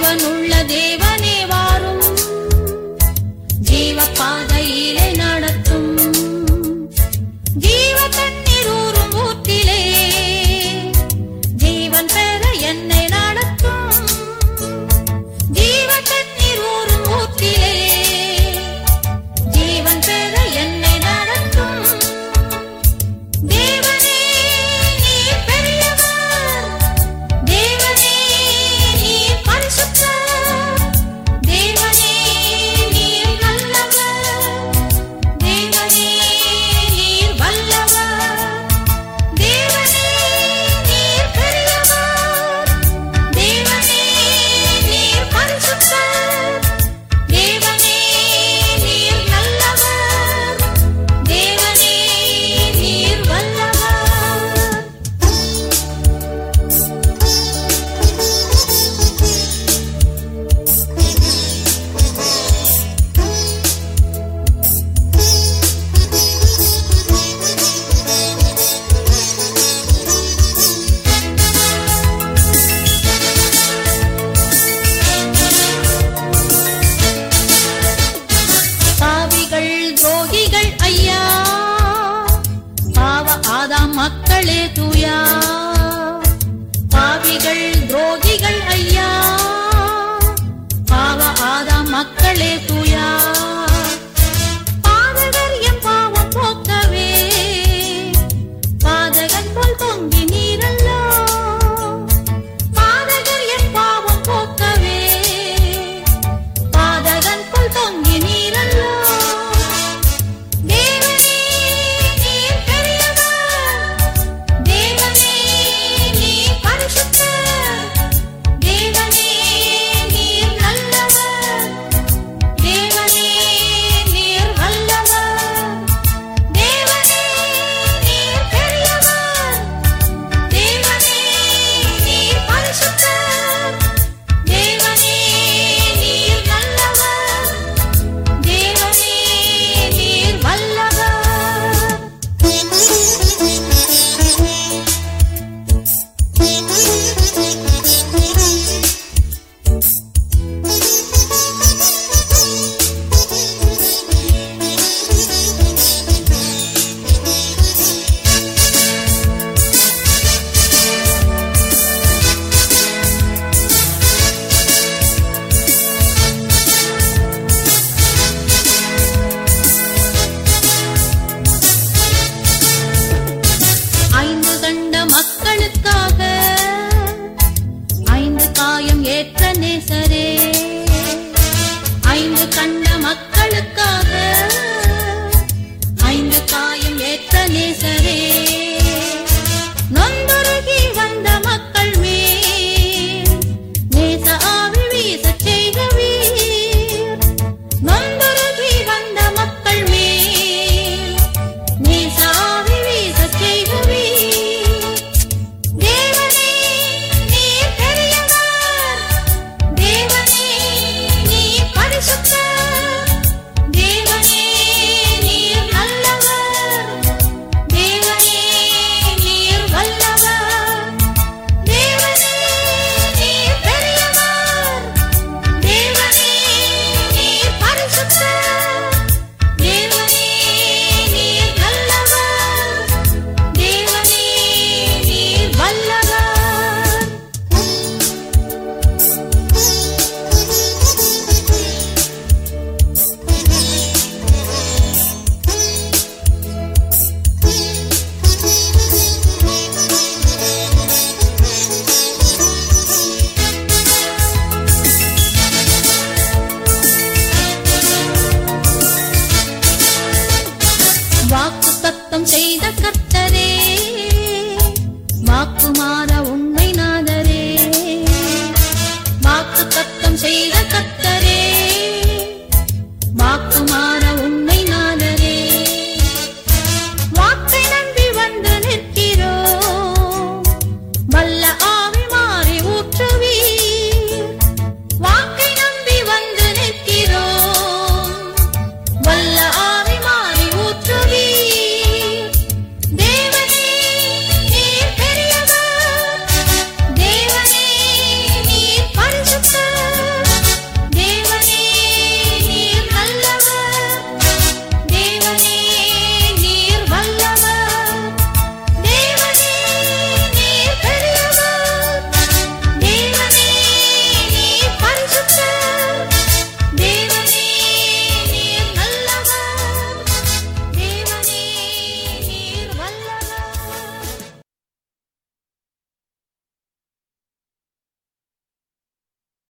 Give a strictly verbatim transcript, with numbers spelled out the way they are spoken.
ஜீவனுள்ள தேவனே வாரும், ஜீவ பாதையிலே நடத்தும், ஜீவ தண்ணீர் ஊறும் ஊற்றிலே ஜீவன் பெற என்னை நடத்தும், ஜீவ தண்ணீர் ஊறும் ஊற்றிலே ஜீவன் பெற என்னை நடத்தும். தேவனே நீர் பெரியவர், தேவனே நீர் பரிசுத்தர், தேவனே நீர் நல்லவர், தேவனே நீர் வல்லவர், தேவனே நீர் பெரியவர், தேவனே நீர் பரிசுத்தர், தேவனே நீர் நல்லவர், தேவனே நீர் வல்லவர். பாவிகள் துரோகிகள் ஐயா, பாவ ஆதாம் மக்களே தூயா, பாவிகள் துரோகிகள் ஐயா, பாவ ஆதாம் மக்களே தூயா, பாதகர் எம் பாவம் போக்கவே பாதகன் போல் பொங்கி நீரல்லோ, பாதகர் எம் பாவம் போக்கவே பாதகன் போல் பொங்கி நீரல்லோ. தேவனே நீர் பெரியவர், தேவனே நீர் பரிசுத்தர், தேவனே நீர் நல்லவர், தேவனே நீர் வல்லவர், தேவனே நீர் பெரியவர், தேவனே நீர் பரிசுத்தர், தேவனே நீர் நல்லவர், தேவனே நீர் வல்லவர். ஐந்து கண்ட மக்களுக்காக ஐந்து காயம் ஏற்ற நேசரே, ஐந்து கண்ட மக்களுக்காக ஐந்து காயம் ஏற்ற நேசரே, நொந்துருகி வந்த மக்கள் மேல் நேச ஆவி வீசச் செய்கவீர், நொந்துருகி வந்த மக்கள் மேல் நேச ஆவி வீசச் செய்கவீர். தேவனே நீர் பெரியவர், தேவனே நீர் பரிசுத்தர், தேவனே நீர் நல்லவர், தேவனே நீர் வல்லவர், தேவனே நீர் பெரியவர், தேவனே நீர் பரிசுத்தர், தேவனே நீர் நல்லவர், தேவனே நீர் வல்லவர். வாக்கு தத்தம் செய்த கர்த்தரே, வாக்கு மாற உண்மை நாதரே, வாக்கு தத்தம் செய்த